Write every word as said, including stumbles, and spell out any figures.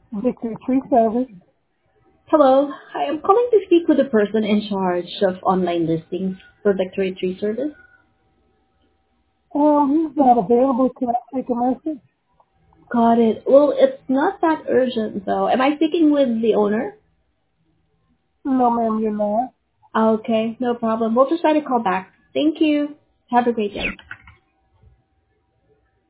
Victory Tree Service. Hello. Hi, I'm calling to speak with the person in charge of online listings for Victory Tree Service. Um, he's not available. Can I take a message? Got it. Well, it's not that urgent, though. Am I speaking with the owner? No, ma'am, you're not. Okay, no problem. We'll just try to call back. Thank you. Have a great day.